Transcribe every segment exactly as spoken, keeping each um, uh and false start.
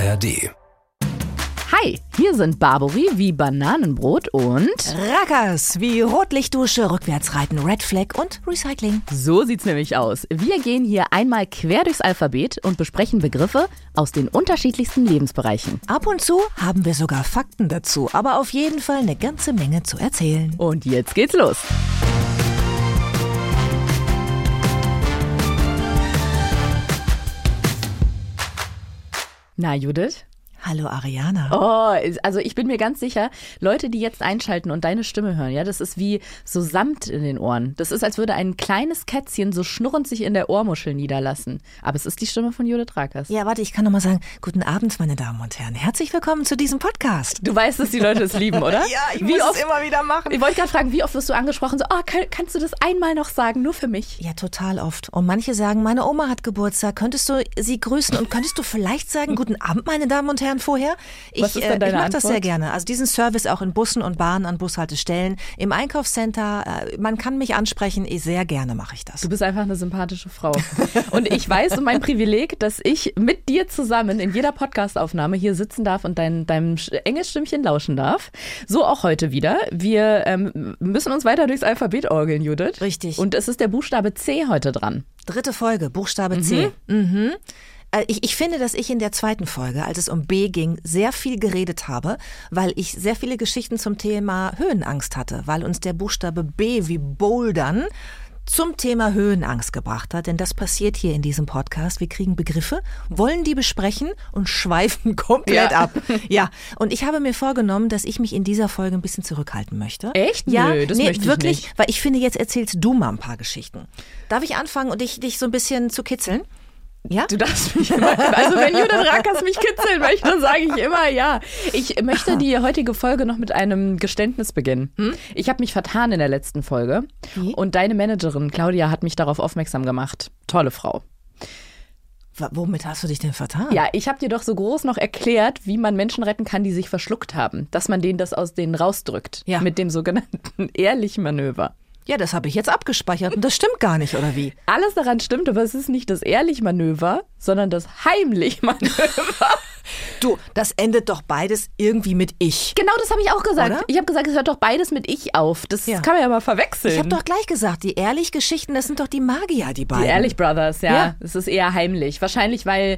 R D. Hi, hier sind Barbary wie Bananenbrot und Rackers wie Rotlichtdusche, Rückwärtsreiten, Red Flag und Recycling. So sieht's nämlich aus. Wir gehen hier einmal quer durchs Alphabet und besprechen Begriffe aus den unterschiedlichsten Lebensbereichen. Ab und zu haben wir sogar Fakten dazu, aber auf jeden Fall eine ganze Menge zu erzählen. Und jetzt geht's los. Na, Judith? Hallo Ariana. Oh, also ich bin mir ganz sicher, Leute, die jetzt einschalten und deine Stimme hören, ja, das ist wie so Samt in den Ohren. Das ist, als würde ein kleines Kätzchen so schnurrend sich in der Ohrmuschel niederlassen. Aber es ist die Stimme von Judith Rakers. Ja, warte, ich kann noch mal sagen, guten Abend, meine Damen und Herren. Herzlich willkommen zu diesem Podcast. Du weißt, dass die Leute es lieben, oder? Ja, ich wie muss oft, es immer wieder machen. Ich wollte gerade fragen, wie oft wirst du angesprochen, so, oh, kann, kannst du das einmal noch sagen, nur für mich? Ja, total oft. Und manche sagen, meine Oma hat Geburtstag, könntest du sie grüßen und könntest du vielleicht sagen, guten Abend, meine Damen und Herren, vorher? Ich, Was ist denn deine ich mache Antwort? das sehr gerne. Also diesen Service auch in Bussen und Bahnen, an Bushaltestellen, im Einkaufscenter. Man kann mich ansprechen, sehr gerne mache ich das. Du bist einfach eine sympathische Frau. Und ich weiß um mein Privileg, dass ich mit dir zusammen in jeder Podcastaufnahme hier sitzen darf und dein, deinem Engelstimmchen lauschen darf. So auch heute wieder. Wir ähm, müssen uns weiter durchs Alphabet orgeln, Judith. Richtig. Und es ist der Buchstabe C heute dran. Dritte Folge, Buchstabe C. Mhm. Mhm. Ich, ich finde, dass ich in der zweiten Folge, als es um B ging, sehr viel geredet habe, weil ich sehr viele Geschichten zum Thema Höhenangst hatte, weil uns der Buchstabe B wie Bouldern zum Thema Höhenangst gebracht hat. Denn das passiert hier in diesem Podcast. Wir kriegen Begriffe, wollen die besprechen und schweifen komplett Ja. ab. Ja, und ich habe mir vorgenommen, dass ich mich in dieser Folge ein bisschen zurückhalten möchte. Echt? Ja, Nö, das nee, möchte ich wirklich, nicht. Weil ich finde, jetzt erzählst du mal ein paar Geschichten. Darf ich anfangen und dich, dich so ein bisschen zu kitzeln? Ja? Du darfst mich immer, also wenn Judith Rakers mich kitzeln möchte, sage ich immer ja. Ich möchte die heutige Folge noch mit einem Geständnis beginnen. Hm? Ich habe mich vertan in der letzten Folge. Wie? Und deine Managerin Claudia hat mich darauf aufmerksam gemacht. Tolle Frau. W- Womit hast du dich denn vertan? Ja, ich habe dir doch so groß noch erklärt, wie man Menschen retten kann, die sich verschluckt haben. Dass man denen das aus denen rausdrückt. Ja. Mit dem sogenannten ehrlichen Manöver. Ja, das habe ich jetzt abgespeichert und das stimmt gar nicht, oder wie? Alles daran stimmt, aber es ist nicht das ehrlich Manöver, sondern das heimlich Manöver. Du, das endet doch beides irgendwie mit ich. Genau, das habe ich auch gesagt. Oder? Ich habe gesagt, es hört doch beides mit ich auf. Das Ja. kann man ja mal verwechseln. Ich habe doch gleich gesagt, die Ehrlich-Geschichten, das sind doch die Magier, die beiden. Die Ehrlich Brothers, ja. Ja. Es ist eher heimlich. Wahrscheinlich, weil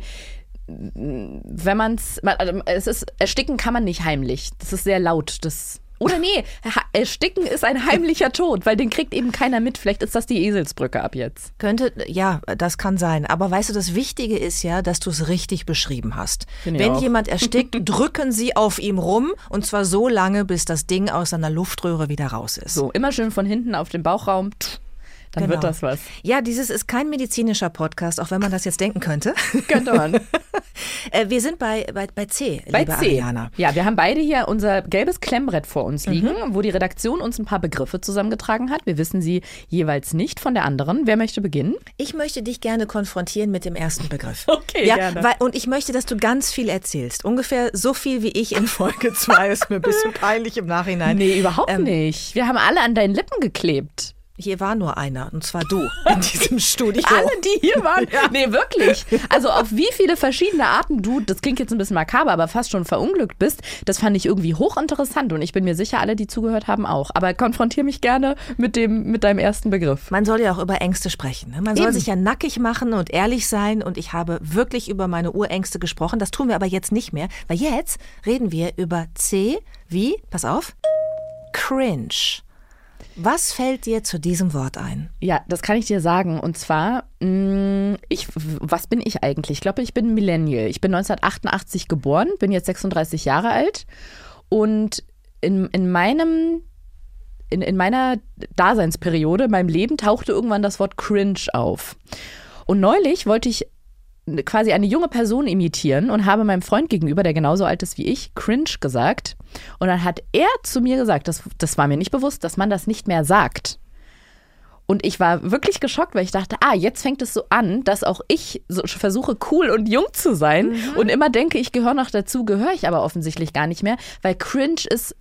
wenn man's, also es ist, ersticken kann man nicht heimlich. Das ist sehr laut. Das Oder nee, ha- ersticken ist ein heimlicher Tod, weil den kriegt eben keiner mit. Vielleicht ist das die Eselsbrücke ab jetzt. Könnte, ja, das kann sein. Aber weißt du, das Wichtige ist ja, dass du es richtig beschrieben hast. Finde ich Wenn auch. jemand erstickt, drücken sie auf ihm rum und zwar so lange, bis das Ding aus seiner Luftröhre wieder raus ist. So, immer schön von hinten auf den Bauchraum. Tsch, dann Genau. wird das was. Ja, dieses ist kein medizinischer Podcast, auch wenn man das jetzt denken könnte. Könnte man. Äh, Wir sind bei, bei, bei C, Bei liebe C. Ariana. Ja, wir haben beide hier unser gelbes Klemmbrett vor uns liegen, wo die Redaktion uns ein paar Begriffe zusammengetragen hat. Wir wissen sie jeweils nicht von der anderen. Wer möchte beginnen? Ich möchte dich gerne konfrontieren mit dem ersten Begriff. Okay, ja, gerne. Weil, und ich möchte, dass du ganz viel erzählst. Ungefähr so viel wie ich in Folge zwei. Ist mir ein bisschen peinlich im Nachhinein. Nee, überhaupt Ähm, nicht. Wir haben alle an deinen Lippen geklebt. Hier war nur einer, und zwar du in diesem Studio. Alle, die hier waren. Nee, wirklich. Also auf wie viele verschiedene Arten du, das klingt jetzt ein bisschen makaber, aber fast schon verunglückt bist, das fand ich irgendwie hochinteressant. Und ich bin mir sicher, alle, die zugehört haben, auch. Aber konfrontier mich gerne mit dem, mit deinem ersten Begriff. Man soll ja auch über Ängste sprechen. Ne? Man soll Eben. sich ja nackig machen und ehrlich sein. Und ich habe wirklich über meine Urängste gesprochen. Das tun wir aber jetzt nicht mehr, weil jetzt reden wir über C wie, pass auf, Cringe. Was fällt dir zu diesem Wort ein? Ja, das kann ich dir sagen. Und zwar, mh, ich, was bin ich eigentlich? Ich glaube, ich bin ein Millennial. Ich bin neunzehnhundertachtundachtzig geboren, bin jetzt sechsunddreißig Jahre alt. Und in, in meinem, in, in meiner Daseinsperiode, in meinem Leben, tauchte irgendwann das Wort Cringe auf. Und neulich wollte ich quasi eine junge Person imitieren und habe meinem Freund gegenüber, der genauso alt ist wie ich, cringe gesagt. Und dann hat er zu mir gesagt, das, das war mir nicht bewusst, dass man das nicht mehr sagt. Und ich war wirklich geschockt, weil ich dachte, ah, jetzt fängt es so an, dass auch ich so versuche, cool und jung zu sein. Mhm. Und immer denke, ich gehöre noch dazu, gehöre ich aber offensichtlich gar nicht mehr, weil cringe ist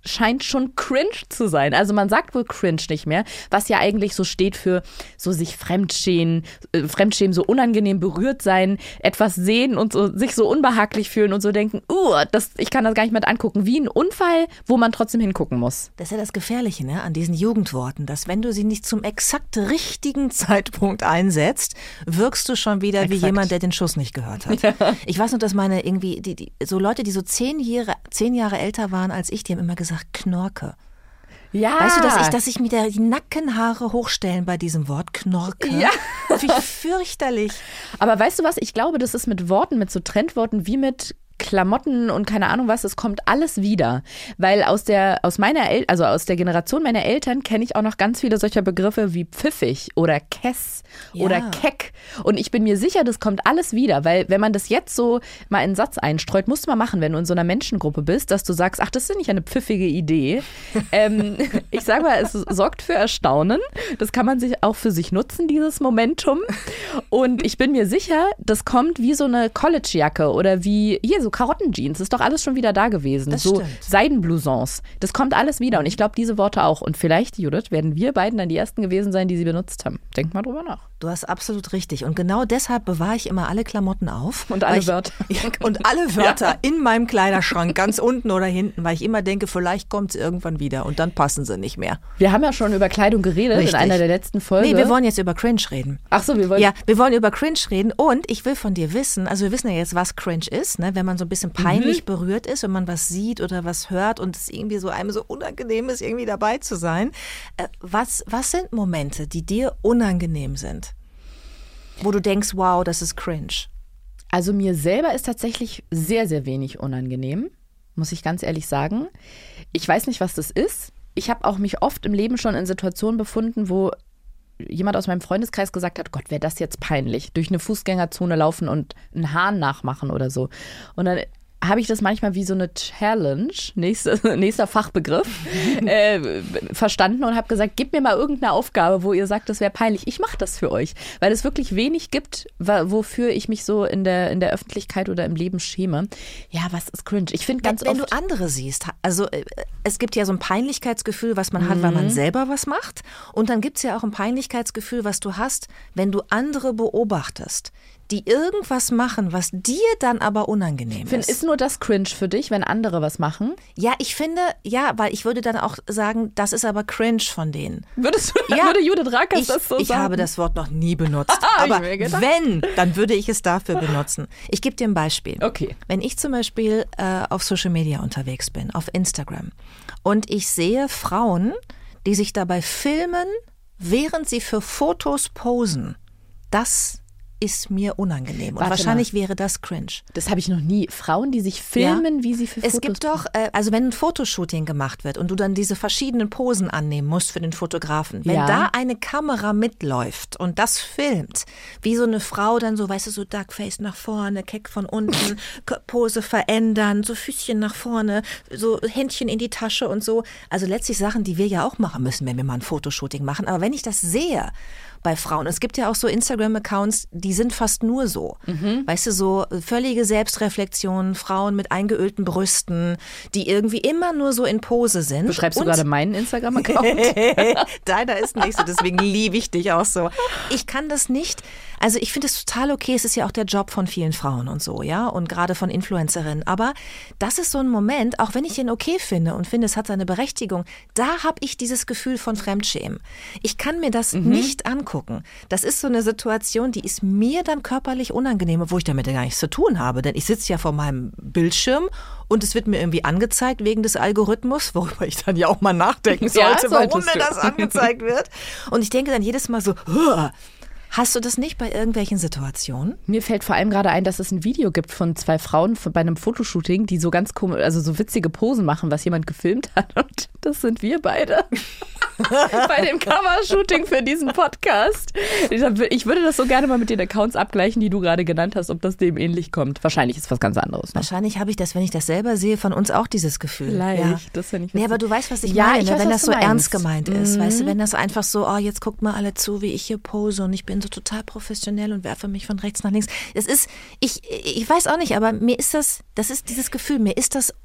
scheint schon cringe zu sein. Also man sagt wohl cringe nicht mehr, was ja eigentlich so steht für so sich fremdschämen, äh, fremdschämen, so unangenehm berührt sein, etwas sehen und so sich so unbehaglich fühlen und so denken, uh, das, ich kann das gar nicht mit angucken. Wie ein Unfall, wo man trotzdem hingucken muss. Das ist ja das Gefährliche, ne, an diesen Jugendworten, dass wenn du sie nicht zum exakt richtigen Zeitpunkt einsetzt, wirkst du schon wieder exakt wie jemand, der den Schuss nicht gehört hat. Ja. Ich weiß noch, dass meine irgendwie, die, die, so Leute, die so zehn Jahre, zehn Jahre älter waren als ich, die haben immer gesagt, Knorke. Ja. Weißt du, dass ich, dass ich mir die Nackenhaare hochstellen bei diesem Wort Knorke? Ja. Das finde ich fürchterlich. Aber weißt du was, ich glaube, das ist mit Worten, mit so Trendworten wie mit Klamotten und keine Ahnung was, es kommt alles wieder. Weil aus der, aus meiner El- also aus der Generation meiner Eltern kenne ich auch noch ganz viele solcher Begriffe wie pfiffig oder kess ja. oder keck. Und ich bin mir sicher, das kommt alles wieder, weil wenn man das jetzt so mal in einen Satz einstreut, musst du mal machen, wenn du in so einer Menschengruppe bist, dass du sagst, ach, das ist nicht eine pfiffige Idee. ähm, ich sage mal, es sorgt für Erstaunen. Das kann man sich auch für sich nutzen, dieses Momentum. Und ich bin mir sicher, das kommt wie so eine College-Jacke oder wie hier so Karottenjeans, ist doch alles schon wieder da gewesen. Das so stimmt. Seidenblousons, das kommt alles wieder. Und ich glaube, diese Worte auch. Und vielleicht, Judith, werden wir beiden dann die Ersten gewesen sein, die sie benutzt haben. Denk mal drüber nach. Du hast absolut richtig. Und genau deshalb bewahre ich immer alle Klamotten auf. Und alle ich, Wörter. Und alle Wörter ja. in meinem Kleiderschrank, ganz unten oder hinten, weil ich immer denke, vielleicht kommt es irgendwann wieder und dann passen sie nicht mehr. Wir haben ja schon über Kleidung geredet Richtig. in einer der letzten Folgen. Nee, wir wollen jetzt über Cringe reden. Ach so, wir wollen... Ja, wir wollen über Cringe reden und ich will von dir wissen, also wir wissen ja jetzt, was Cringe ist, ne? Wenn man so ein bisschen peinlich mhm. berührt ist, wenn man was sieht oder was hört und es irgendwie so einem so unangenehm ist, irgendwie dabei zu sein. Äh, was, was sind Momente, die dir unangenehm sind? Wo du denkst, wow, das ist cringe. Also mir selber ist tatsächlich sehr, sehr wenig unangenehm, muss ich ganz ehrlich sagen. Ich weiß nicht, was das ist. Ich habe auch mich oft im Leben schon in Situationen befunden, wo jemand aus meinem Freundeskreis gesagt hat, Gott, wäre das jetzt peinlich, durch eine Fußgängerzone laufen und einen Hahn nachmachen oder so. Und dann habe ich das manchmal wie so eine Challenge, nächster, nächster Fachbegriff, äh, verstanden und habe gesagt, gebt mir mal irgendeine Aufgabe, wo ihr sagt, das wäre peinlich. Ich mache das für euch, weil es wirklich wenig gibt, wofür ich mich so in der, in der Öffentlichkeit oder im Leben schäme. Ja, was ist cringe? Ich finde ganz wenn, oft... Wenn du andere siehst, also es gibt ja so ein Peinlichkeitsgefühl, was man mhm. hat, weil man selber was macht. Und dann gibt es ja auch ein Peinlichkeitsgefühl, was du hast, wenn du andere beobachtest, die irgendwas machen, was dir dann aber unangenehm Find, ist. Ist nur das cringe für dich, wenn andere was machen? Ja, ich finde, ja, weil ich würde dann auch sagen, das ist aber cringe von denen. Würdest du, ja, würde Judith Rakers ich, das so ich sagen? Ich habe das Wort noch nie benutzt, aber wenn, dann würde ich es dafür benutzen. Ich gebe dir ein Beispiel. Okay. Wenn ich zum Beispiel äh, auf Social Media unterwegs bin, auf Instagram, und ich sehe Frauen, die sich dabei filmen, während sie für Fotos posen, das ist mir unangenehm. Und Warte wahrscheinlich mal. wäre das cringe. Das habe ich noch nie. Frauen, die sich filmen, ja. wie sie für es Fotos... Es gibt doch, äh, also wenn ein Fotoshooting gemacht wird und du dann diese verschiedenen Posen annehmen musst für den Fotografen, wenn ja. da eine Kamera mitläuft und das filmt, wie so eine Frau dann so, weißt du, so Duckface nach vorne, Keck von unten, Pose verändern, so Füßchen nach vorne, so Händchen in die Tasche und so. Also letztlich Sachen, die wir ja auch machen müssen, wenn wir mal ein Fotoshooting machen. Aber wenn ich das sehe bei Frauen, es gibt ja auch so Instagram-Accounts, die sind fast nur so. Mhm. Weißt du, so völlige Selbstreflexion, Frauen mit eingeölten Brüsten, die irgendwie immer nur so in Pose sind. Beschreibst du und gerade meinen Instagram-Account? Deiner ist nicht so, deswegen liebe ich dich auch so. Ich kann das nicht, also ich finde es total okay, es ist ja auch der Job von vielen Frauen und so, ja, und gerade von Influencerinnen, aber das ist so ein Moment, auch wenn ich den okay finde und finde, es hat seine Berechtigung, da habe ich dieses Gefühl von Fremdschämen. Ich kann mir das mhm. nicht angucken. Das ist so eine Situation, die ist mir dann körperlich unangenehm, wo ich damit ja gar nichts zu tun habe, denn ich sitze ja vor meinem Bildschirm und es wird mir irgendwie angezeigt wegen des Algorithmus, worüber ich dann ja auch mal nachdenken sollte, ja, warum mir das angezeigt wird. Und ich denke dann jedes Mal so, Hör! Hast du das nicht bei irgendwelchen Situationen? Mir fällt vor allem gerade ein, dass es ein Video gibt von zwei Frauen bei einem Fotoshooting, die so ganz komisch, also so witzige Posen machen, was jemand gefilmt hat. Und das sind wir beide. Bei dem Covershooting für diesen Podcast. Ich würde das so gerne mal mit den Accounts abgleichen, die du gerade genannt hast, ob das dem ähnlich kommt. Wahrscheinlich ist es was ganz anderes. Ne? Wahrscheinlich habe ich das, wenn ich das selber sehe, von uns auch dieses Gefühl. Vielleicht. Ja. Das ja nicht nee, aber du weißt, was ich ja, meine, ich weiß, wenn das so meinst. ernst gemeint ist. Mhm. Weißt du, wenn das einfach so, oh, jetzt guckt mal alle zu, wie ich hier pose und ich bin so total professionell und werfe mich von rechts nach links. Das ist, ich, ich weiß auch nicht, aber mir ist das, das ist dieses Gefühl, mir ist das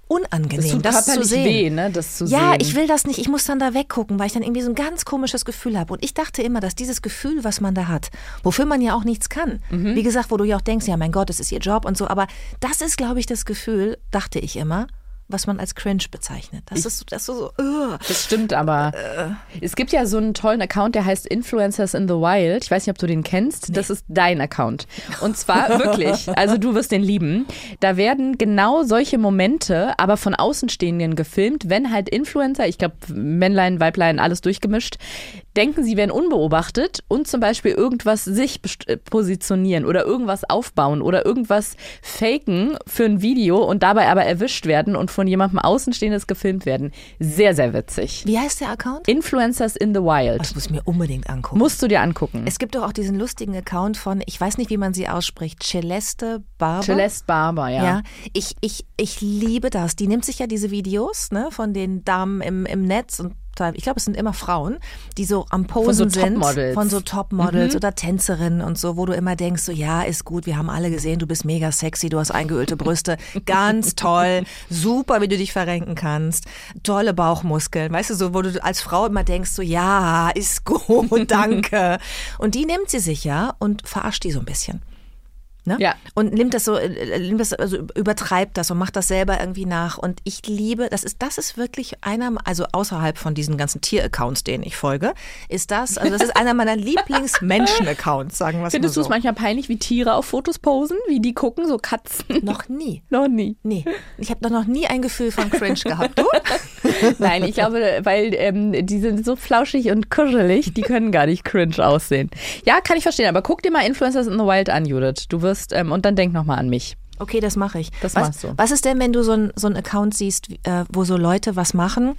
unangenehm, das, tut das zu sehen. Weh, ne, das zu ja, sehen. ich will das nicht. Ich muss dann da weggucken, weil ich dann irgendwie so ein ganz komisches Gefühl habe. Und ich dachte immer, dass dieses Gefühl, was man da hat, wofür man ja auch nichts kann, mhm. wie gesagt, wo du ja auch denkst, ja, mein Gott, das ist ihr Job und so. Aber das ist, glaube ich, das Gefühl, dachte ich immer, was man als cringe bezeichnet. Das ich, ist, das ist so, uh. Das stimmt, aber uh. es gibt ja so einen tollen Account, der heißt Influencers in the Wild. Ich weiß nicht, ob du den kennst. Nee. Das ist dein Account. Und zwar wirklich, also du wirst den lieben. Da werden genau solche Momente, aber von Außenstehenden gefilmt, wenn halt Influencer, ich glaube Männlein, Weiblein, alles durchgemischt, denken, sie werden unbeobachtet und zum Beispiel irgendwas sich positionieren oder irgendwas aufbauen oder irgendwas faken für ein Video und dabei aber erwischt werden und von jemandem Außenstehendes gefilmt werden. Sehr, sehr witzig. Wie heißt der Account? Influencers in the Wild. Das muss ich mir unbedingt angucken. Musst du dir angucken. Es gibt doch auch diesen lustigen Account von, ich weiß nicht, wie man sie ausspricht, Celeste Barber. Celeste Barber, ja. ja ich, ich, ich liebe das. Die nimmt sich ja diese Videos, ne, von den Damen im, im Netz und ich glaube, es sind immer Frauen, die so am Posen so sind, Topmodels. von so Topmodels mhm. oder Tänzerinnen und so, wo du immer denkst, so ja, ist gut, wir haben alle gesehen, du bist mega sexy, du hast eingeölte Brüste, ganz toll, super, wie du dich verrenken kannst, tolle Bauchmuskeln, weißt du, so, wo du als Frau immer denkst, so ja, ist gut, danke. Und die nimmt sie sich ja und verarscht die so ein bisschen. Ne? Ja. Und nimmt das so, nimmt das, also übertreibt das und macht das selber irgendwie nach. Und ich liebe, das ist, das ist wirklich einer, also außerhalb von diesen ganzen Tier-Accounts, denen ich folge, ist das, also das ist einer meiner Lieblings-Menschen-Accounts, sagen wir es mal so. Findest du es manchmal peinlich, wie Tiere auf Fotos posen, wie die gucken, so Katzen? Noch nie. Noch nie. Nee. Ich habe doch noch nie ein Gefühl von Cringe gehabt. Du? Nein, ich glaube, weil ähm, die sind so flauschig und kuschelig, die können gar nicht cringe aussehen. Ja, kann ich verstehen, aber guck dir mal Influencers in the Wild an, Judith. Du wirst Ähm, und dann denk nochmal an mich. Okay, das mache ich. Das was, machst du. Was ist denn, wenn du so einen so Account siehst, äh, wo so Leute was machen?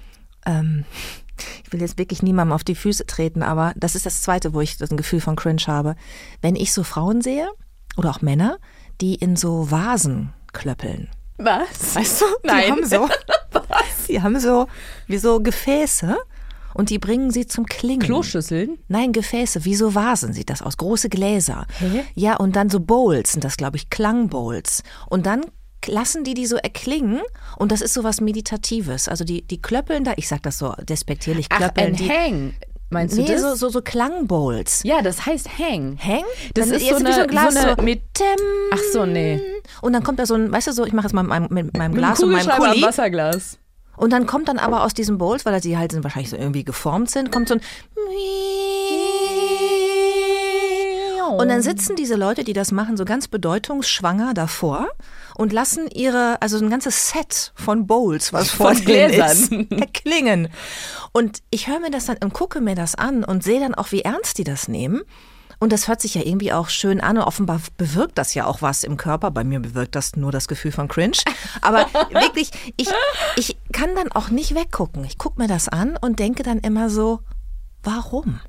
Ähm, ich will jetzt wirklich niemandem auf die Füße treten, aber das ist das Zweite, wo ich das ein Gefühl von Cringe habe. Wenn ich so Frauen sehe oder auch Männer, die in so Vasen klöppeln. Was? Weißt du? Nein. Die haben so, was? Die haben so wie so Gefäße. Und die bringen sie zum Klingen. Kloschüsseln? Nein, Gefäße, wie so Vasen sieht das aus, große Gläser. Hä? Ja, und dann so Bowls sind das, glaube ich, Klangbowls. Und dann lassen die die so erklingen und das ist so was Meditatives. Also die, die klöppeln da, ich sag das so despektierlich, klöppeln. Ach, ein die, Hang. Meinst du nee, das? so, so, so Klangbowls. Ja, das heißt Hang. Hang? Das dann ist so eine, so ein Glas so eine so mit Tem. Ach so, nee. Und dann kommt da so ein, weißt du so, ich mache es mal mit meinem, mit meinem Mit Glas und meinem Kugelschreiber Kuli. am Wasserglas. Und dann kommt dann aber aus diesen Bowls, weil sie halt sind, wahrscheinlich so irgendwie geformt sind, kommt so ein und dann sitzen diese Leute, die das machen, so ganz bedeutungsschwanger davor und lassen ihre, also ein ganzes Set von Bowls, was vor denen ist, erklingen. Und ich höre mir das dann und gucke mir das an und sehe dann auch, wie ernst die das nehmen. Und das hört sich ja irgendwie auch schön an und offenbar bewirkt das ja auch was im Körper. Bei mir bewirkt das nur das Gefühl von Cringe. Aber wirklich, ich, ich kann dann auch nicht weggucken. Ich gucke mir das an und denke dann immer so, warum?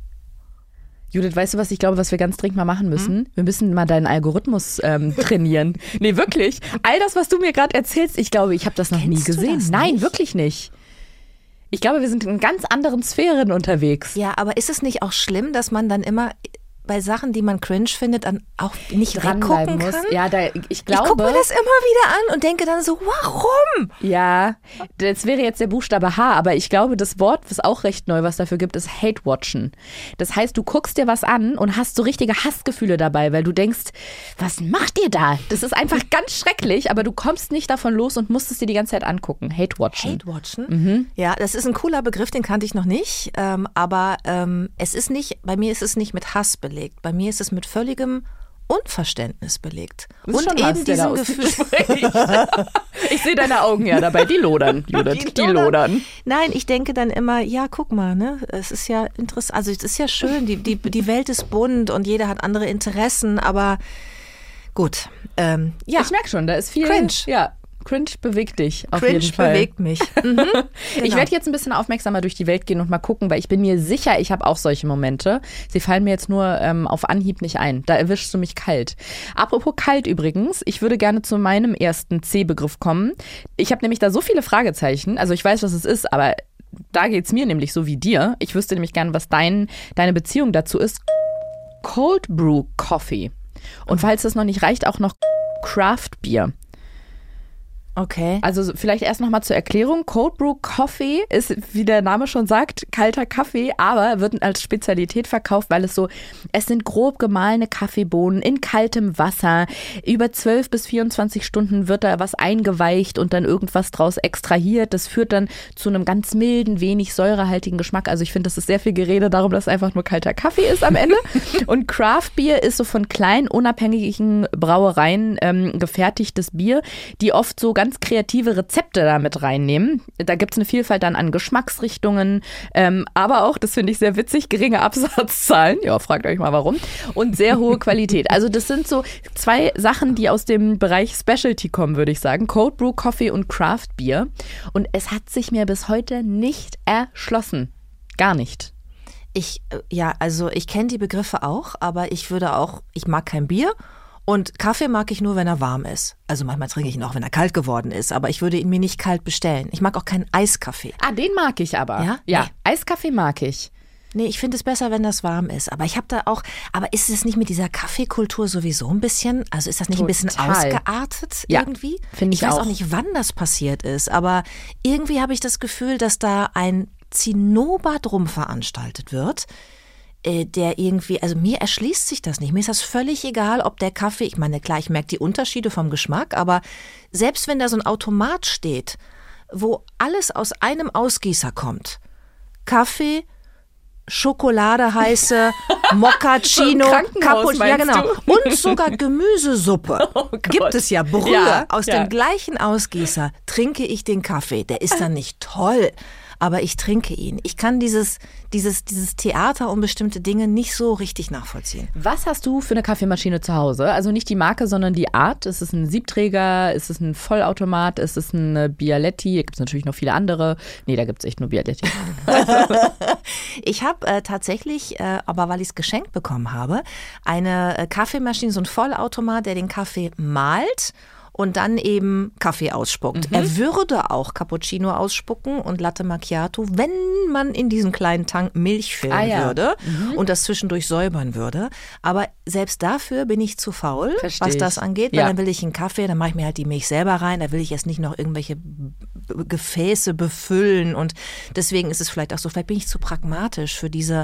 Judith, weißt du was, ich glaube, was wir ganz dringend mal machen müssen? Hm? Wir müssen mal deinen Algorithmus ähm, trainieren. Nee, wirklich. All das, was du mir gerade erzählst, ich glaube, ich habe das noch Kennst nie gesehen. Nein, nicht? Wirklich nicht. Ich glaube, wir sind in ganz anderen Sphären unterwegs. Ja, aber ist es nicht auch schlimm, dass man dann immer bei Sachen, die man cringe findet, dann auch nicht weggucken muss. kann? Ja, da, ich glaube. Ich gucke mir das immer wieder an und denke dann so, warum? Ja, das wäre jetzt der Buchstabe H, aber ich glaube, das Wort, was auch recht neu was dafür gibt, ist Hate-Watchen. Das heißt, du guckst dir was an und hast so richtige Hassgefühle dabei, weil du denkst, was macht ihr da? Das ist einfach ganz schrecklich, aber du kommst nicht davon los und musst es dir die ganze Zeit angucken. Hate-Watchen. Hate-Watchen? Mhm. Ja, das ist ein cooler Begriff, den kannte ich noch nicht, ähm, aber ähm, es ist nicht, bei mir ist es nicht mit Hass belegt. Bei mir ist es mit völligem Unverständnis belegt. Das ist und schon eben Hass, der da diesem aus dir Gefühl. spricht. Ich sehe deine Augen ja dabei, die lodern, Judith, die, die lodern. Nein, ich denke dann immer, ja, guck mal, ne, es ist ja interessant, also es ist ja schön, die, die, die Welt ist bunt und jeder hat andere Interessen, aber gut, ähm, ja. Ich merke schon, da ist viel Cringe. Ja. Cringe bewegt dich auf Cringe jeden Fall. bewegt mich. Mhm, genau. Ich werde jetzt ein bisschen aufmerksamer durch die Welt gehen und mal gucken, weil ich bin mir sicher, ich habe auch solche Momente. Sie fallen mir jetzt nur ähm, auf Anhieb nicht ein. Da erwischst du mich kalt. Apropos kalt übrigens, ich würde gerne zu meinem ersten C-Begriff kommen. Ich habe nämlich da so viele Fragezeichen. Also ich weiß, was es ist, aber da geht es mir nämlich so wie dir. Ich wüsste nämlich gerne, was dein, deine Beziehung dazu ist. Cold Brew Coffee. Und falls das noch nicht reicht, auch noch Craft Beer. Okay. Also vielleicht erst nochmal zur Erklärung. Cold Brew Coffee ist, wie der Name schon sagt, kalter Kaffee, aber wird als Spezialität verkauft, weil es so, es sind grob gemahlene Kaffeebohnen in kaltem Wasser. Über zwölf bis vierundzwanzig Stunden wird da was eingeweicht und dann irgendwas draus extrahiert. Das führt dann zu einem ganz milden, wenig säurehaltigen Geschmack. Also ich finde, das ist sehr viel Gerede darum, dass es einfach nur kalter Kaffee ist am Ende. Und Craft Beer ist so von kleinen, unabhängigen Brauereien ähm, gefertigtes Bier, die oft so ganz kreative Rezepte da mit reinnehmen. Da gibt es eine Vielfalt dann an Geschmacksrichtungen, ähm, aber auch, das finde ich sehr witzig, geringe Absatzzahlen. Ja, fragt euch mal warum. Und sehr hohe Qualität. Also das sind so zwei Sachen, die aus dem Bereich Specialty kommen, würde ich sagen. Cold Brew Coffee und Craft Beer. Und es hat sich mir bis heute nicht erschlossen. Gar nicht. Ich, ja, also ich kenne die Begriffe auch, aber ich würde auch, ich mag kein Bier und Kaffee mag ich nur, wenn er warm ist. Also manchmal trinke ich ihn auch, wenn er kalt geworden ist, aber ich würde ihn mir nicht kalt bestellen. Ich mag auch keinen Eiskaffee. Ah, den mag ich aber. Ja? Ja, Nee. Eiskaffee mag ich. Nee, ich finde es besser, wenn das warm ist. Aber ich habe da auch, aber ist es nicht mit dieser Kaffeekultur sowieso ein bisschen, also ist das nicht ein bisschen Total. ausgeartet Ja, irgendwie? finde ich Ich weiß auch. auch nicht, wann das passiert ist, aber irgendwie habe ich das Gefühl, dass da ein Zinnober drum veranstaltet wird, äh, der irgendwie, also mir erschließt sich das nicht. Mir ist das völlig egal, ob der Kaffee, ich meine, klar, ich merke die Unterschiede vom Geschmack, aber selbst wenn da so ein Automat steht, wo alles aus einem Ausgießer kommt, Kaffee, Schokolade heiße, Moccacino, So ein Krankenhaus, Cappuccino, ja meinst genau. Und sogar Gemüsesuppe. Oh Gott. Gibt es ja, Brühe Ja, aus ja. dem gleichen Ausgießer. Trinke ich den Kaffee. Der ist dann nicht toll, aber ich trinke ihn. Ich kann dieses, dieses, dieses Theater um bestimmte Dinge nicht so richtig nachvollziehen. Was hast du für eine Kaffeemaschine zu Hause? Also nicht die Marke, sondern die Art. Ist es ein Siebträger? Ist es ein Vollautomat? Ist es ein Bialetti? Gibt es natürlich noch viele andere. Nee, da gibt es echt nur Bialetti. Ich habe äh, tatsächlich, äh, aber weil ich es geschenkt bekommen habe, eine äh, Kaffeemaschine, so ein Vollautomat, der den Kaffee mahlt und dann eben Kaffee ausspuckt. Mhm. Er würde auch Cappuccino ausspucken und Latte Macchiato, wenn man in diesen kleinen Tank Milch füllen Ah, ja. würde Mhm. und das zwischendurch säubern würde. Aber selbst dafür bin ich zu faul, Versteh was ich. das angeht. Weil Ja. dann will ich einen Kaffee, dann mache ich mir halt die Milch selber rein. Da will ich jetzt nicht noch irgendwelche B- Gefäße befüllen. Und deswegen ist es vielleicht auch so, vielleicht bin ich zu pragmatisch für diese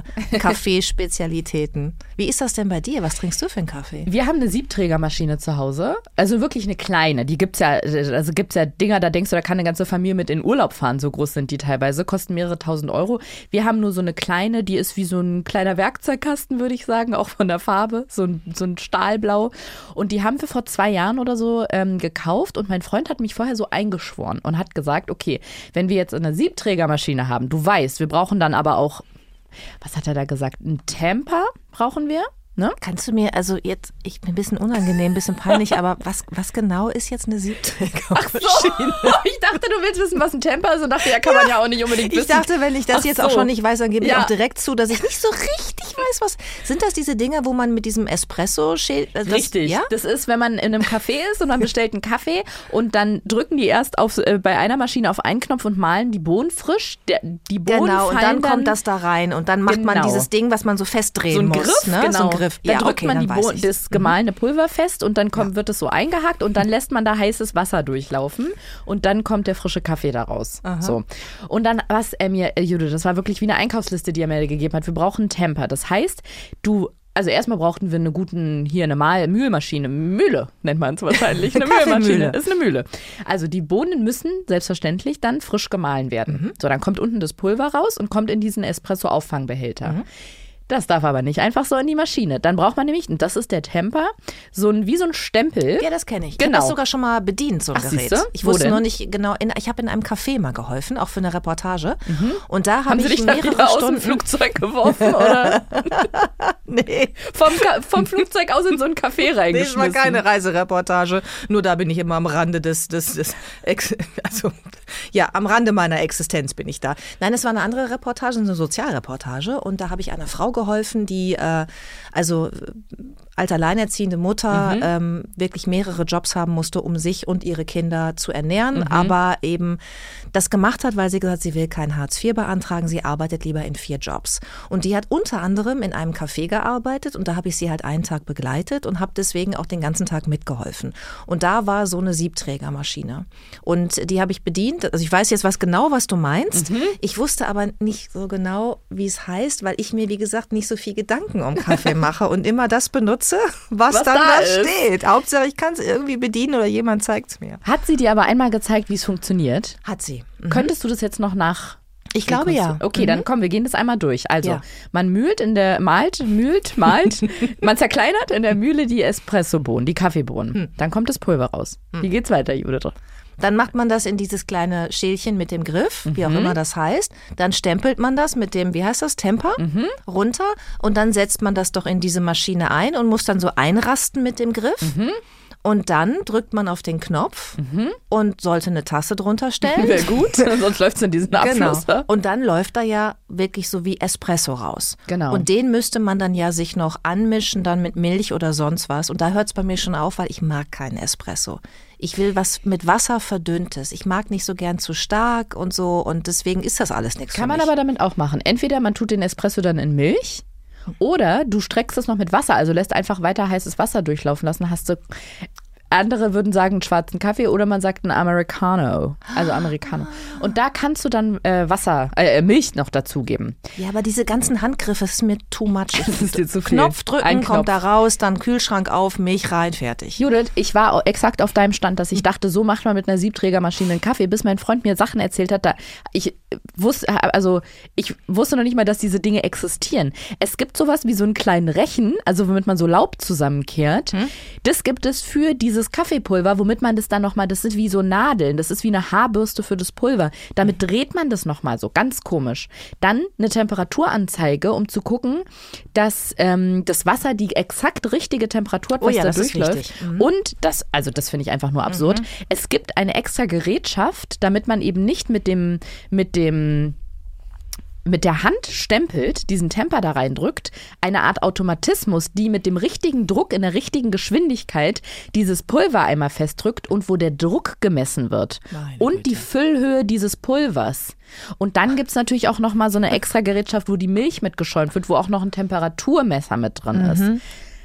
Kaffeespezialitäten. Wie ist das denn bei dir? Was trinkst du für einen Kaffee? Wir haben eine Siebträgermaschine zu Hause. Also wirklich eine kleine. Die gibt's ja, also gibt's ja Dinger, da denkst du, da kann eine ganze Familie mit in Urlaub fahren. So groß sind die teilweise, kosten mehrere tausend Euro. Wir haben nur so eine kleine, die ist wie so ein kleiner Werkzeugkasten, würde ich sagen, auch von der Farbe. So ein, so ein Stahlblau. Und die haben wir vor zwei Jahren oder so ähm, gekauft. Und mein Freund hat mich vorher so eingeschworen und hat gesagt, okay, wenn wir jetzt eine Siebträgermaschine haben, du weißt, wir brauchen dann aber auch, was hat er da gesagt, ein Temper brauchen wir, ne? Kannst du mir, also jetzt, ich bin ein bisschen unangenehm, ein bisschen peinlich, aber was, was genau ist jetzt eine Siebträgermaschine? Ich dachte, du willst wissen, was ein Temper ist und dachte, ja, kann man ja auch nicht unbedingt Ich wissen. dachte, wenn ich das Ach jetzt so. auch schon nicht weiß, dann gebe ich Ja. auch direkt zu, dass ich nicht so richtig weiß, was. Sind das diese Dinger, wo man mit diesem Espresso schält? Das, Richtig. Ja? Das ist, wenn man in einem Café ist und man bestellt einen Kaffee und dann drücken die erst auf, äh, bei einer Maschine auf einen Knopf und mahlen die Bohnen frisch. Der, die Bohnen Genau, und fallen dann kommt das da rein und dann macht man Genau. dieses Ding, was man so festdrehen so ein muss. Griff, ne? genau. So ein Griff. Dann Ja, drückt okay, man dann die weiß Bo- ich's. das gemahlene Pulver fest und dann kommt, wird es so eingehackt und dann lässt man da heißes Wasser durchlaufen und dann kommt der frische Kaffee da raus. So. Und dann, was er mir, äh, Judith, das war wirklich wie eine Einkaufsliste, die er mir gegeben hat. Wir brauchen einen Temper. Das heißt, du Also erstmal brauchten wir eine guten, hier eine Mahl Mühlmaschine, Mühle nennt man es wahrscheinlich, eine Mühlmaschine, ist eine Mühle. Also die Bohnen müssen selbstverständlich dann frisch gemahlen werden. Mhm. So, dann kommt unten das Pulver raus und kommt in diesen Espresso-Auffangbehälter. Mhm. Das darf aber nicht einfach so in die Maschine. Dann braucht man nämlich, und das ist der Temper, so ein, wie so ein Stempel. Ja, das kenne ich. Ich Genau. habe das sogar schon mal bedient, so ein Ach, Gerät. siehste? Ich Wo wusste denn? noch nicht genau, in, ich habe in einem Café mal geholfen, auch für eine Reportage. Mhm. Und da habe Haben Sie ich dich dann mehrere wieder aus Stunden dem Flugzeug geworfen, oder? Nee. Vom, Ka- vom Flugzeug aus in so ein Café Das reingeschmissen. war keine Reisereportage. Nur da bin ich immer am Rande des, des, des Ex also ja, am Rande meiner Existenz bin ich da. Nein, es war eine andere Reportage, eine Sozialreportage. Und da habe ich einer Frau geholfen, die äh, also als alleinerziehende Mutter mhm. ähm, wirklich mehrere Jobs haben musste, um sich und ihre Kinder zu ernähren, mhm. aber eben das gemacht hat, weil sie gesagt hat, sie will kein Hartz vier beantragen, sie arbeitet lieber in vier Jobs. Und die hat unter anderem in einem Café gearbeitet und da habe ich sie halt einen Tag begleitet und habe deswegen auch den ganzen Tag mitgeholfen. Und da war so eine Siebträgermaschine und die habe ich bedient. Also ich weiß jetzt was genau, was du meinst. Mhm. Ich wusste aber nicht so genau, wie es heißt, weil ich mir, wie gesagt, nicht so viel Gedanken um Kaffee mache und immer das benutze, was, was dann da, da steht. Hauptsache, ich kann es irgendwie bedienen oder jemand zeigt es mir. Hat sie dir aber einmal gezeigt, wie es funktioniert? Hat sie. Mhm. Könntest du das jetzt noch nach... Ich glaube ja. Okay, mhm. dann komm, wir gehen das einmal durch. Also, ja. man mühlt in der, malt, mühlt, malt, man zerkleinert in der Mühle die Espressobohnen, die Kaffeebohnen. Hm. Dann kommt das Pulver raus. Hm. Wie geht's weiter, Judith? Dann macht man das in dieses kleine Schälchen mit dem Griff, wie auch mhm. immer das heißt. Dann stempelt man das mit dem, wie heißt das, Temper, mhm. runter. Und dann setzt man das doch in diese Maschine ein und muss dann so einrasten mit dem Griff. Mhm. Und dann drückt man auf den Knopf mhm. und sollte eine Tasse drunter stellen. Wäre gut, sonst läuft es in diesen Abfluss. Genau. Und dann läuft da ja wirklich so wie Espresso raus. Genau. Und den müsste man dann ja sich noch anmischen, dann mit Milch oder sonst was. Und da hört es bei mir schon auf, weil ich mag keinen Espresso. Ich will was mit Wasser verdünntes. Ich mag nicht so gern zu stark und so. Und deswegen ist das alles nichts für mich. Kann man aber damit auch machen. Entweder man tut den Espresso dann in Milch. Oder du streckst es noch mit Wasser, also lässt einfach weiter heißes Wasser durchlaufen lassen. Hast du, andere würden sagen einen schwarzen Kaffee oder man sagt einen Americano, also Americano. Und da kannst du dann äh, Wasser, äh, Milch noch dazugeben. Ja, aber diese ganzen Handgriffe ist mir too much. Das ist dir zu viel. Knopf drücken, Ein kommt Knopf. da raus, dann Kühlschrank auf, Milch rein, fertig. Judith, ich war exakt auf deinem Stand, dass ich dachte, so macht man mit einer Siebträgermaschine einen Kaffee, bis mein Freund mir Sachen erzählt hat, da ich wusste, also ich wusste noch nicht mal, dass diese Dinge existieren. Es gibt sowas wie so einen kleinen Rechen, also womit man so Laub zusammenkehrt. Hm? Das gibt es für dieses Kaffeepulver, womit man das dann nochmal, das sind wie so Nadeln, das ist wie eine Haarbürste für das Pulver. Damit dreht man das nochmal so, ganz komisch. Dann eine Temperaturanzeige, um zu gucken, dass ähm, das Wasser die exakt richtige Temperatur hat, was oh ja, da das durchläuft. Ist mhm. Und das, also das finde ich einfach nur absurd. Mhm. Es gibt eine extra Gerätschaft, damit man eben nicht mit dem, mit dem mit der Hand stempelt, diesen Temper da reindrückt, eine Art Automatismus, die mit dem richtigen Druck in der richtigen Geschwindigkeit dieses Pulver einmal festdrückt und wo der Druck gemessen wird. Meine und Güte. Die Füllhöhe dieses Pulvers. Und dann gibt es natürlich auch nochmal so eine extra Gerätschaft, wo die Milch mitgeschäumt wird, wo auch noch ein Temperaturmesser mit drin ist. Mhm.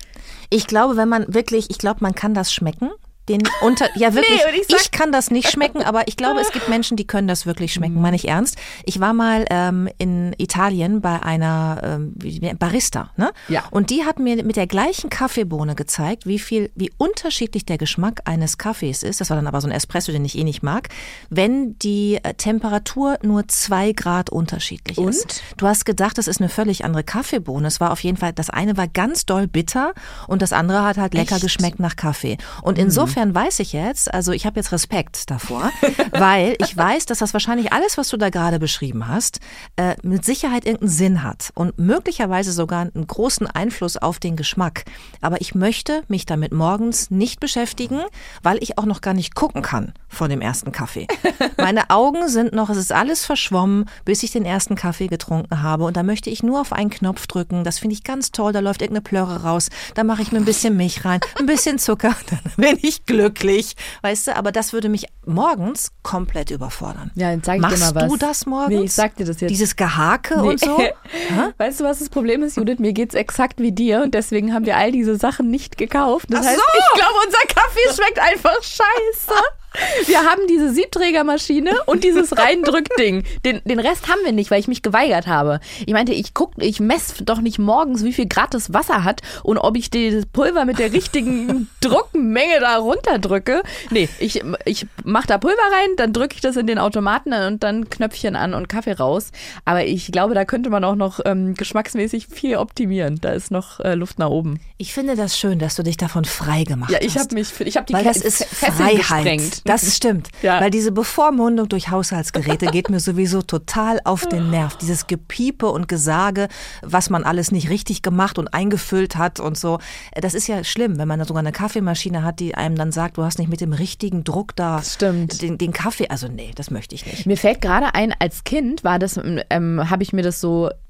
Ich glaube, wenn man wirklich, ich glaube, man kann das schmecken. Den unter, ja wirklich, nee, ich, sag, ich kann das nicht schmecken, aber ich glaube, es gibt Menschen, die können das wirklich schmecken, mhm. meine ich ernst. Ich war mal ähm, in Italien bei einer ähm, Barista, ne? Ja. Und die hat mir mit der gleichen Kaffeebohne gezeigt, wie viel, wie unterschiedlich der Geschmack eines Kaffees ist. Das war dann aber so ein Espresso, den ich eh nicht mag, wenn die äh, Temperatur nur zwei Grad unterschiedlich und? ist. Du hast gedacht, das ist eine völlig andere Kaffeebohne. Es war auf jeden Fall, das eine war ganz doll bitter und das andere hat halt lecker Echt? geschmeckt nach Kaffee. Und insofern Insofern weiß ich jetzt, also ich habe jetzt Respekt davor, weil ich weiß, dass das wahrscheinlich alles, was du da gerade beschrieben hast, äh, mit Sicherheit irgendeinen Sinn hat und möglicherweise sogar einen großen Einfluss auf den Geschmack. Aber ich möchte mich damit morgens nicht beschäftigen, weil ich auch noch gar nicht gucken kann vor dem ersten Kaffee. Meine Augen sind noch, es ist alles verschwommen, bis ich den ersten Kaffee getrunken habe und da möchte ich nur auf einen Knopf drücken. Das finde ich ganz toll, da läuft irgendeine Plörre raus, da mache ich mir ein bisschen Milch rein, ein bisschen Zucker, dann bin ich glücklich, weißt du, aber das würde mich morgens komplett überfordern. Ja, dann sag ich Machst dir mal was. du das morgens? Nee, ich sag dir das jetzt. Dieses Gehake nee. und so? Weißt du, was das Problem ist, Judith? Mir geht's exakt wie dir und deswegen haben wir all diese Sachen nicht gekauft. Das Ach heißt, so. ich glaube, unser Kaffee schmeckt einfach scheiße. Wir haben diese Siebträgermaschine und dieses Reindrückding. Den, den Rest haben wir nicht, weil ich mich geweigert habe. Ich meinte, ich guck, ich messe doch nicht morgens, wie viel Grad das Wasser hat und ob ich das Pulver mit der richtigen Druckmenge da runterdrücke. Nee, ich, ich mache da Pulver rein, dann drücke ich das in den Automaten und dann Knöpfchen an und Kaffee raus. Aber ich glaube, da könnte man auch noch ähm, geschmacksmäßig viel optimieren. Da ist noch äh, Luft nach oben. Ich finde das schön, dass du dich davon frei gemacht hast. Ja, ich habe mich, ich habe die Weil das ist Freiheit. Gesprengt. Das stimmt, ja. Weil diese Bevormundung durch Haushaltsgeräte geht mir sowieso total auf den Nerv. Dieses Gepiepe und Gesage, was man alles nicht richtig gemacht und eingefüllt hat und so. Das ist ja schlimm, wenn man da sogar eine Kaffeemaschine hat, die einem dann sagt, du hast nicht mit dem richtigen Druck da den, den Kaffee. Also nee, das möchte ich nicht. Mir fällt gerade ein, als Kind war das, ähm, habe ich mir das so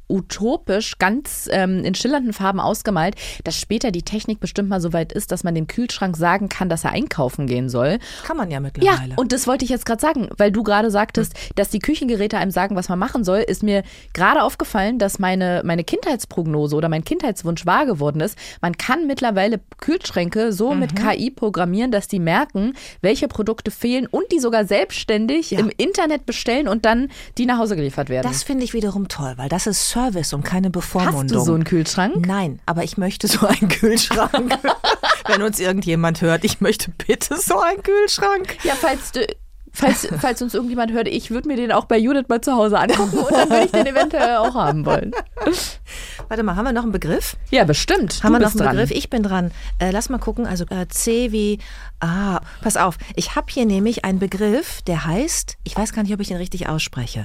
utopisch, ganz ähm, in schillernden Farben ausgemalt, dass später die Technik bestimmt mal so weit ist, dass man dem Kühlschrank sagen kann, dass er einkaufen gehen soll. Kann man ja mittlerweile. Ja, und das wollte ich jetzt gerade sagen, weil du gerade sagtest, hm. dass die Küchengeräte einem sagen, was man machen soll, ist mir gerade aufgefallen, dass meine, meine Kindheitsprognose oder mein Kindheitswunsch wahr geworden ist. Man kann mittlerweile Kühlschränke so mhm. mit K I programmieren, dass die merken, welche Produkte fehlen und die sogar selbstständig ja. im Internet bestellen und dann die nach Hause geliefert werden. Das finde ich wiederum toll, weil das ist Service und keine Bevormundung. Hast du so einen Kühlschrank? Nein, aber ich möchte so einen Kühlschrank. Wenn uns irgendjemand hört, ich möchte bitte so einen Kühlschrank. Ja, falls du... Falls, falls uns irgendjemand hört, ich würde mir den auch bei Judith mal zu Hause angucken und dann würde ich den eventuell auch haben wollen. Warte mal, haben wir noch einen Begriff? Ja, bestimmt. Haben du wir bist noch einen dran. Begriff? Ich bin dran. Äh, lass mal gucken. Also äh, C wie, ah, pass auf. Ich habe hier nämlich einen Begriff, der heißt, ich weiß gar nicht, ob ich ihn richtig ausspreche.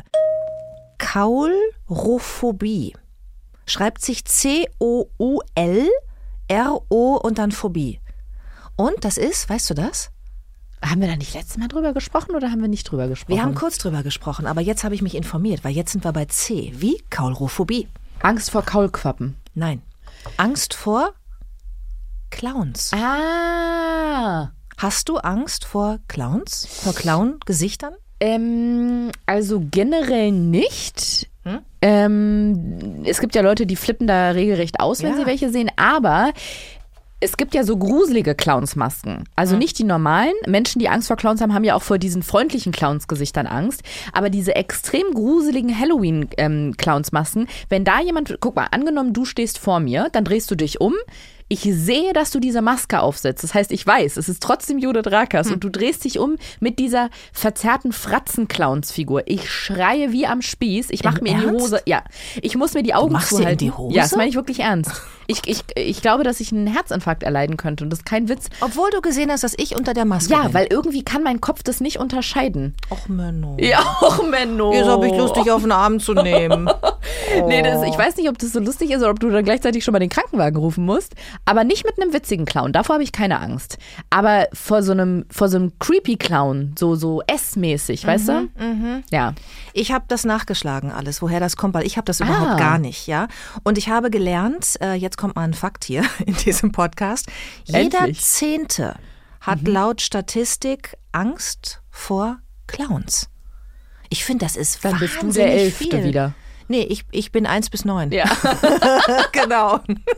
Kaulrophobie. Schreibt sich C O U L R O und dann Phobie. Und das ist, weißt du das? Haben wir da nicht letztes Mal drüber gesprochen oder haben wir nicht drüber gesprochen? Wir haben kurz drüber gesprochen, aber jetzt habe ich mich informiert, weil jetzt sind wir bei C. Wie? Kaulrophobie. Angst vor Kaulquappen. Nein. Angst vor Clowns. Ah. Hast du Angst vor Clowns? Vor Clown-Gesichtern? Ähm, also generell nicht. Hm? Ähm, es gibt ja Leute, die flippen da regelrecht aus, wenn ja. sie welche sehen, aber... Es gibt ja so gruselige Clownsmasken. Also nicht die normalen. Menschen, die Angst vor Clowns haben, haben ja auch vor diesen freundlichen Clownsgesichtern Angst. Aber diese extrem gruseligen Halloween-Clownsmasken, wenn da jemand, guck mal, angenommen, du stehst vor mir, dann drehst du dich um. Ich sehe, dass du diese Maske aufsetzt. Das heißt, ich weiß, es ist trotzdem Judith Rakers hm. und du drehst dich um mit dieser verzerrten Fratzen-Clowns-Figur. Ich schreie wie am Spieß. Ich mache mir in die Hose. Ja, ich muss mir die Augen du machst zuhalten. Dir in die Hose? Ja, das meine ich wirklich ernst. Ich, ich, ich glaube, dass ich einen Herzinfarkt erleiden könnte und das ist kein Witz. Obwohl du gesehen hast, dass ich unter der Maske ja, bin. Ja, weil irgendwie kann mein Kopf das nicht unterscheiden. Och, Menno. Ja, och, Menno. Jetzt habe ich Lust, dich auf den Arm zu nehmen. Oh. Nee, das, ich weiß nicht, ob das so lustig ist oder ob du dann gleichzeitig schon mal den Krankenwagen rufen musst. Aber nicht mit einem witzigen Clown. Davor habe ich keine Angst. Aber vor so einem, vor so einem creepy Clown, so, so S-mäßig, mhm, weißt du? Mhm. Ja. Ich habe das nachgeschlagen alles, woher das kommt, weil ich habe das überhaupt ah. gar nicht, ja. Und ich habe gelernt, äh, jetzt kommt mal ein Fakt hier in diesem Podcast, jeder Endlich. Zehnte hat mhm. laut Statistik Angst vor Clowns. Ich finde, das ist Dann wahnsinnig bist du der Elfte viel. wieder. Nee, ich, ich bin eins bis neun. Ja. Genau.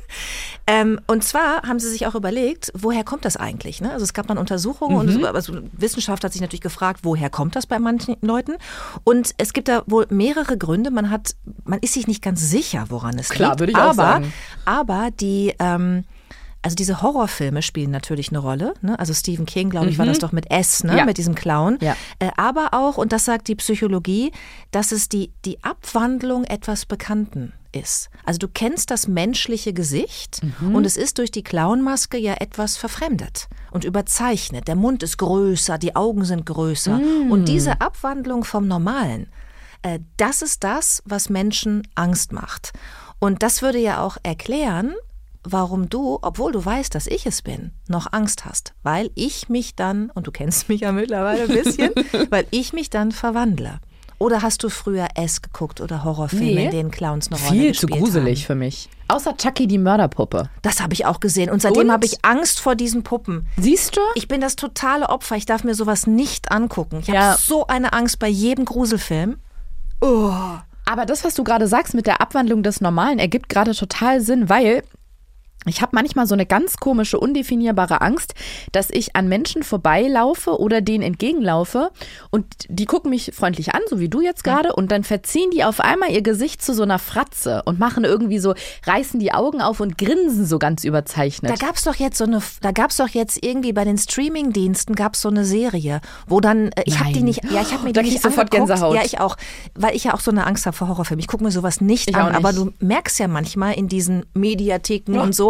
Ähm, und zwar haben sie sich auch überlegt, woher kommt das eigentlich? Ne? Also es gab dann Untersuchungen mhm. und also Wissenschaft hat sich natürlich gefragt, woher kommt das bei manchen Leuten? Und es gibt da wohl mehrere Gründe. Man hat, man ist sich nicht ganz sicher, woran es Klar, liegt. würde ich aber, auch sagen. Aber die ähm, Also diese Horrorfilme spielen natürlich eine Rolle. Ne? Also Stephen King, glaube ich, mhm. war das doch mit S, ne? Ja. Mit diesem Clown. Ja. Äh, aber auch, und das sagt die Psychologie, dass es die, die Abwandlung etwas Bekannten ist. Also du kennst das menschliche Gesicht mhm. und es ist durch die Clownmaske ja etwas verfremdet und überzeichnet. Der Mund ist größer, die Augen sind größer. Mhm. Und diese Abwandlung vom Normalen, äh, das ist das, was Menschen Angst macht. Und das würde ja auch erklären, warum du, obwohl du weißt, dass ich es bin, noch Angst hast. Weil ich mich dann, und du kennst mich ja mittlerweile ein bisschen, weil ich mich dann verwandle. Oder hast du früher S geguckt oder Horrorfilme, nee, in denen Clowns eine Rolle viel gespielt zu gruselig haben? Für mich. Außer Chucky die Mörderpuppe. Das habe ich auch gesehen. Und seitdem habe ich Angst vor diesen Puppen. Siehst du? Ich bin das totale Opfer. Ich darf mir sowas nicht angucken. Ich ja. habe so eine Angst bei jedem Gruselfilm. Oh. Aber das, was du gerade sagst mit der Abwandlung des Normalen, ergibt gerade total Sinn, weil ich habe manchmal so eine ganz komische, undefinierbare Angst, dass ich an Menschen vorbeilaufe oder denen entgegenlaufe und die gucken mich freundlich an, so wie du jetzt gerade, und dann verziehen die auf einmal ihr Gesicht zu so einer Fratze und machen irgendwie so, reißen die Augen auf und grinsen so ganz überzeichnet. Da gab's doch jetzt so eine, da gab's doch jetzt irgendwie bei den Streamingdiensten gab's so eine Serie, wo dann, äh, ich habe die nicht, ja, ich habe mir da die nicht sofort angeguckt. Gänsehaut. Ja, ich auch, weil ich ja auch so eine Angst habe vor Horrorfilmen. Ich gucke mir sowas nicht ich an, nicht. Aber du merkst ja manchmal in diesen Mediatheken ja. und so,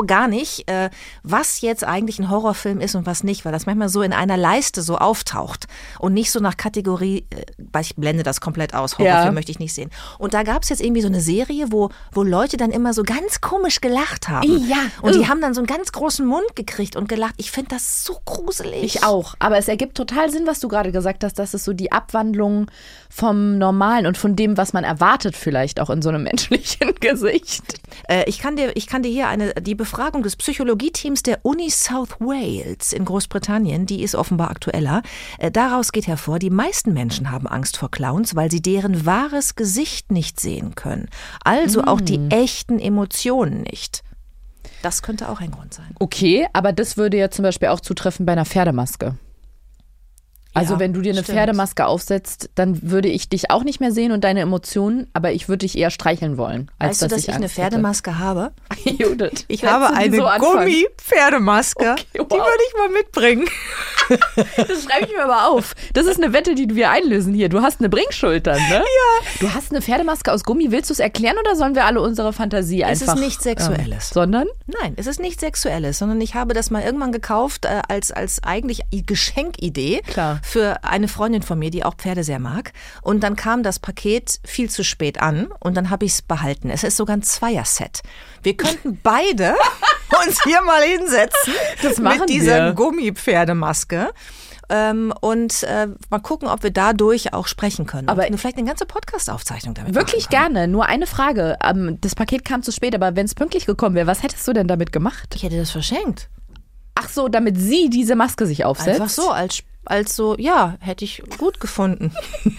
gar nicht, äh, was jetzt eigentlich ein Horrorfilm ist und was nicht, weil das manchmal so in einer Leiste so auftaucht und nicht so nach Kategorie, äh, weil ich blende das komplett aus, Horrorfilm ja. möchte ich nicht sehen. Und da gab es jetzt irgendwie so eine Serie, wo, wo Leute dann immer so ganz komisch gelacht haben. Ja. Und die haben dann so einen ganz großen Mund gekriegt und gelacht. Ich finde das so gruselig. Ich auch. Aber es ergibt total Sinn, was du gerade gesagt hast. Das ist so die Abwandlung vom Normalen und von dem, was man erwartet vielleicht auch in so einem menschlichen Gesicht. Äh, ich kann dir, ich kann dir hier eine, die Befragung des Psychologieteams der Uni South Wales in Großbritannien, die ist offenbar aktueller. Äh, daraus geht hervor, die meisten Menschen haben Angst vor Clowns, weil sie deren wahres Gesicht nicht sehen können. Also mm. auch die echten Emotionen nicht. Das könnte auch ein Grund sein. Okay, aber das würde ja zum Beispiel auch zutreffen bei einer Pferdemaske. Also ja, wenn du dir eine stimmt. Pferdemaske aufsetzt, dann würde ich dich auch nicht mehr sehen und deine Emotionen, aber ich würde dich eher streicheln wollen. Als weißt du, dass ich, ich eine Pferdemaske hätte. habe? Judith, ich habe eine so Gummi-Pferdemaske. Okay, wow. Die würde ich mal mitbringen. Das schreibe ich mir aber auf. Das ist eine Wette, die wir einlösen hier. Du hast eine Bringschultern, ne? Ja. Du hast eine Pferdemaske aus Gummi. Willst du es erklären oder sollen wir alle unsere Fantasie einfach... Es ist nichts Sexuelles. Ähm, sondern? Nein, es ist nichts Sexuelles, sondern ich habe das mal irgendwann gekauft äh, als, als eigentlich Geschenkidee. Klar. Für eine Freundin von mir, die auch Pferde sehr mag. Und dann kam das Paket viel zu spät an und dann habe ich es behalten. Es ist sogar ein Zweier-Set. Wir könnten beide uns hier mal hinsetzen das machen mit dieser wir. Gummi-Pferdemaske. Ähm, und äh, mal gucken, ob wir dadurch auch sprechen können. Aber und vielleicht eine ganze Podcast-Aufzeichnung damit wirklich gerne. Nur eine Frage. Ähm, das Paket kam zu spät, aber wenn es pünktlich gekommen wäre, was hättest du denn damit gemacht? Ich hätte das verschenkt. Ach so, damit sie diese Maske sich aufsetzt? Einfach so, als als so, ja, hätte ich gut gefunden.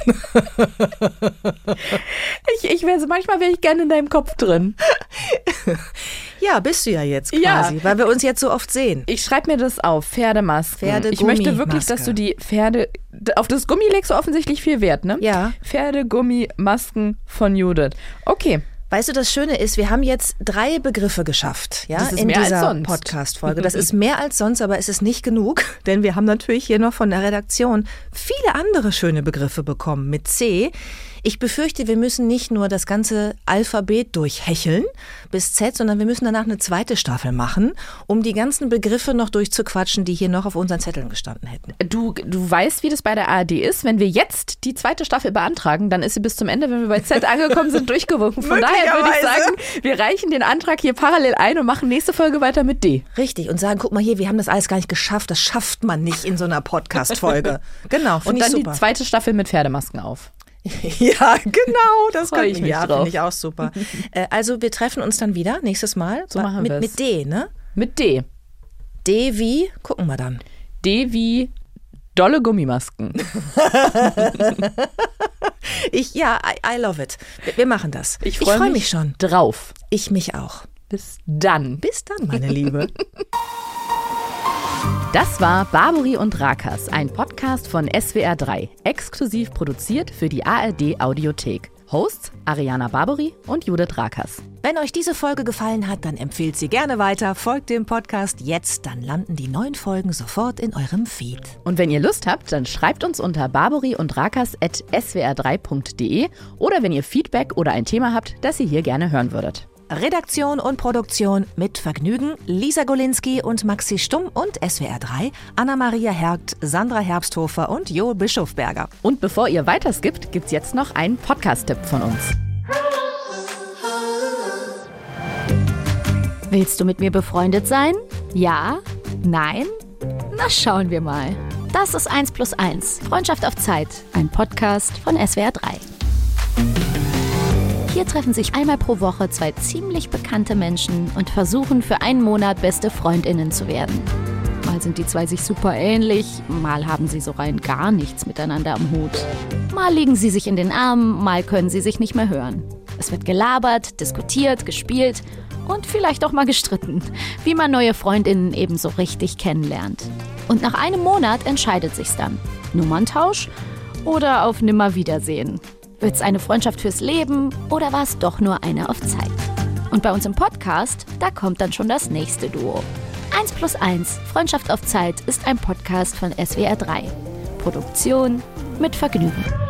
ich ich wäre so, manchmal wäre ich gerne in deinem Kopf drin. Ja, bist du ja jetzt quasi, ja. Weil wir uns jetzt so oft sehen. Ich schreibe mir das auf, Pferdemaske. Pferdegummi ich möchte wirklich, dass du die Pferde, auf das Gummi legst du offensichtlich viel Wert, ne? Ja. Pferdegummi-Masken von Judith. Okay. Weißt du, das Schöne ist, wir haben jetzt drei Begriffe geschafft, ja, das ist in mehr dieser als sonst. Podcast-Folge. Das ist mehr als sonst, aber es ist nicht genug, denn wir haben natürlich hier noch von der Redaktion viele andere schöne Begriffe bekommen mit C. Ich befürchte, wir müssen nicht nur das ganze Alphabet durchhecheln bis Z, sondern wir müssen danach eine zweite Staffel machen, um die ganzen Begriffe noch durchzuquatschen, die hier noch auf unseren Zetteln gestanden hätten. Du, du weißt, wie das bei der A R D ist. Wenn wir jetzt die zweite Staffel beantragen, dann ist sie bis zum Ende, wenn wir bei Z angekommen sind, durchgewunken. Von daher würde ich sagen, wir reichen den Antrag hier parallel ein und machen nächste Folge weiter mit D. Richtig, und sagen, guck mal hier, wir haben das alles gar nicht geschafft. Das schafft man nicht in so einer Podcast-Folge. Genau, und dann die zweite Staffel mit Pferdemasken auf. Ja, genau, das freue ich mich ja, drauf. Finde ich auch super. äh, also wir treffen uns dann wieder nächstes Mal. So machen mit, wir mit D, ne? Mit D. D wie, gucken wir dann. D wie dolle Gummimasken. ich, ja, I, I love it. Wir, wir machen das. Ich freue freu mich, mich schon. Drauf. Ich mich auch. Bis dann. Bis dann, meine Liebe. Das war Barbary und Rakas, ein Podcast von S W R drei, exklusiv produziert für die A R D Audiothek. Hosts Ariana Barbary und Judith Rakas. Wenn euch diese Folge gefallen hat, dann empfehlt sie gerne weiter, folgt dem Podcast jetzt, dann landen die neuen Folgen sofort in eurem Feed. Und wenn ihr Lust habt, dann schreibt uns unter barbary und rakas at s w r drei punkt d e oder wenn ihr Feedback oder ein Thema habt, das ihr hier gerne hören würdet. Redaktion und Produktion mit Vergnügen, Lisa Golinski und Maxi Stumm und S W R drei, Anna-Maria Hergt, Sandra Herbsthofer und Jo Bischofberger. Und bevor ihr weiterskippt, gibt's jetzt noch einen Podcast-Tipp von uns. Willst du mit mir befreundet sein? Ja? Nein? Na, schauen wir mal. Das ist eins plus eins, Freundschaft auf Zeit, ein Podcast von S W R drei. Hier treffen sich einmal pro Woche zwei ziemlich bekannte Menschen und versuchen für einen Monat beste FreundInnen zu werden. Mal sind die zwei sich super ähnlich, mal haben sie so rein gar nichts miteinander am Hut. Mal liegen sie sich in den Armen, mal können sie sich nicht mehr hören. Es wird gelabert, diskutiert, gespielt und vielleicht auch mal gestritten, wie man neue FreundInnen eben so richtig kennenlernt. Und nach einem Monat entscheidet sich's dann. Nummerntausch oder auf Nimmerwiedersehen? Wird's eine Freundschaft fürs Leben oder war es doch nur eine auf Zeit? Und bei uns im Podcast, da kommt dann schon das nächste Duo. eins plus eins, Freundschaft auf Zeit ist ein Podcast von S W R drei. Produktion mit Vergnügen.